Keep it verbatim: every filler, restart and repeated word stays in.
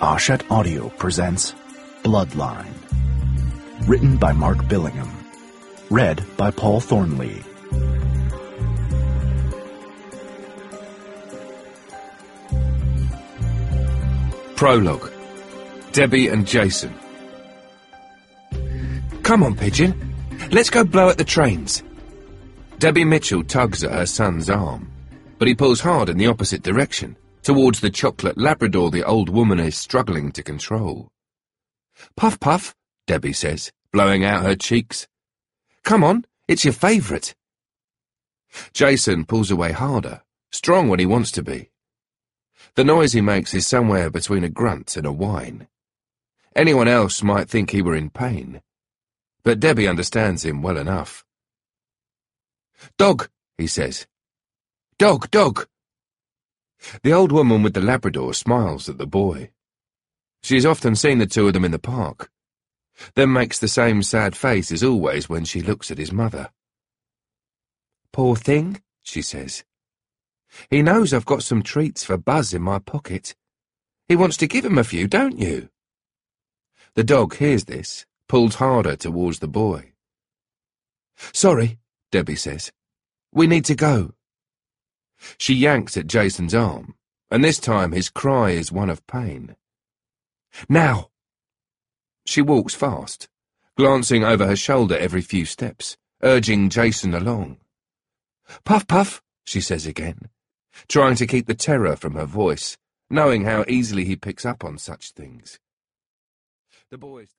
Hachette Audio presents Bloodline. Written by Mark Billingham. Read by Paul Thornley. Prologue. Debbie and Jason. Come on, Pigeon. Let's go blow at the trains. Debbie Mitchell tugs at her son's arm, but he pulls hard in the opposite direction, towards the chocolate Labrador the old woman is struggling to control. Puff, puff, Debbie says, blowing out her cheeks. Come on, it's your favourite. Jason pulls away harder, strong when he wants to be. The noise he makes is somewhere between a grunt and a whine. Anyone else might think he were in pain, but Debbie understands him well enough. Dog, he says. Dog, dog. The old woman with the Labrador smiles at the boy. She has often seen the two of them in the park, then makes the same sad face as always when she looks at his mother. Poor thing, she says. He knows I've got some treats for Buzz in my pocket. He wants to give him a few, don't you? The dog hears this, pulls harder towards the boy. Sorry, Debbie says. We need to go. She yanks at Jason's arm, and this time his cry is one of pain. Now! She walks fast, glancing over her shoulder every few steps, urging Jason along. Puff, puff, she says again, trying to keep the terror from her voice, knowing how easily he picks up on such things. The boys